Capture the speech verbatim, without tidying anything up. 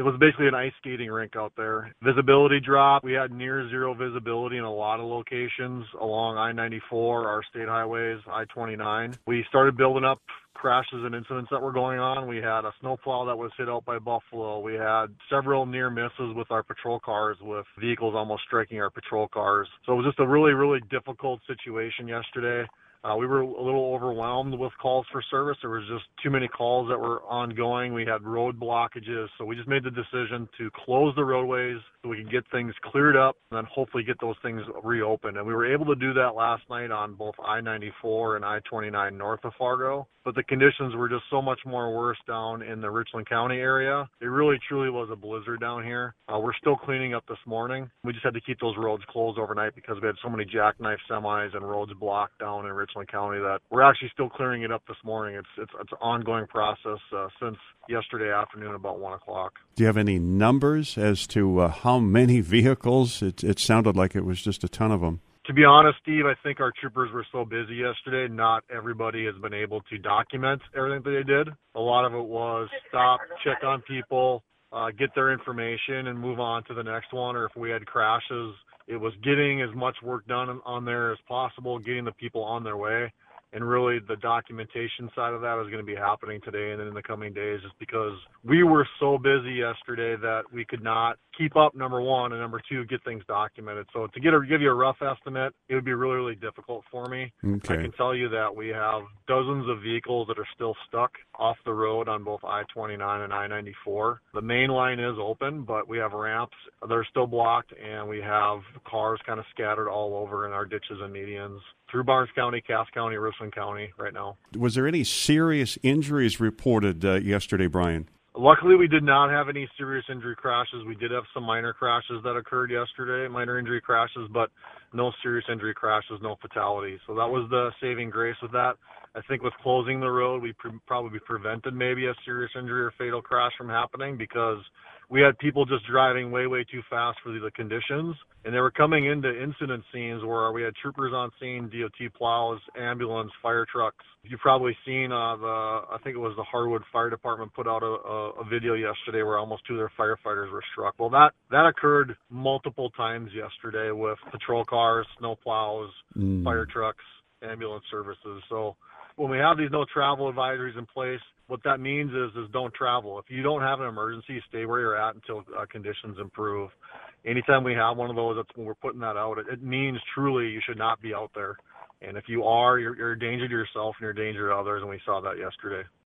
was basically an ice skating rink out there. Visibility dropped. We had near zero visibility in a lot of locations along I ninety-four, our state highways, I twenty-nine. We started building up crashes and incidents that were going on. We had a snowplow that was hit out by buffalo. We had several near misses with our patrol cars, with vehicles almost striking our patrol cars. So it was just a really, really difficult situation yesterday. Uh, we were a little overwhelmed with calls for service. There was just too many calls that were ongoing. We had road blockages. So we just made the decision to close the roadways so we could get things cleared up and then hopefully get those things reopened. And we were able to do that last night on both I ninety-four and I twenty-nine north of Fargo. But the conditions were just so much more worse down in the Richland County area. It really, truly was a blizzard down here. Uh, we're still cleaning up this morning. We just had to keep those roads closed overnight because we had so many jackknife semis and roads blocked down in Richland County that we're actually still clearing it up this morning. It's it's, it's an ongoing process uh, since yesterday afternoon about one o'clock. Do you have any numbers as to uh, how many vehicles? It, it sounded like it was just a ton of them. To be honest, Steve, I think our troopers were so busy yesterday, not everybody has been able to document everything that they did. A lot of it was stop, check on people, uh, get their information, and move on to the next one. Or if we had crashes, it was getting as much work done on there as possible, getting the people on their way. And really the documentation side of that is going to be happening today and in the coming days, just because we were so busy yesterday that we could not keep up, number one, and number two, get things documented. So to get a, give you a rough estimate, it would be really, really difficult for me. Okay. I can tell you that we have dozens of vehicles that are still stuck off the road on both I twenty-nine and I ninety-four. The main line is open, but we have ramps that are still blocked, and we have cars kind of scattered all over in our ditches and medians through Barnes County, Cass County, Richland County right now. Was there any serious injuries reported uh, yesterday, Brian? Luckily, we did not have any serious injury crashes. We did have some minor crashes that occurred yesterday, minor injury crashes, but no serious injury crashes, no fatalities. So that was the saving grace with that. I think with closing the road, we pre- probably prevented maybe a serious injury or fatal crash from happening, because we had people just driving way, way too fast for the conditions. And they were coming into incident scenes where we had troopers on scene, D O T plows, ambulance, fire trucks. You've probably seen uh, the, I think it was the Harwood Fire Department put out a, a, a video yesterday where almost two of their firefighters were struck. Well, that, that occurred multiple times yesterday with patrol cars, snow plows, mm. fire trucks, ambulance services. So when we have these no travel advisories in place, what that means is, is don't travel. If you don't have an emergency, stay where you're at until uh, conditions improve. Anytime we have one of those, that's when we're putting that out. It, it means truly you should not be out there. And if you are, you're, you're a danger to yourself and you're a danger to others, and we saw that yesterday.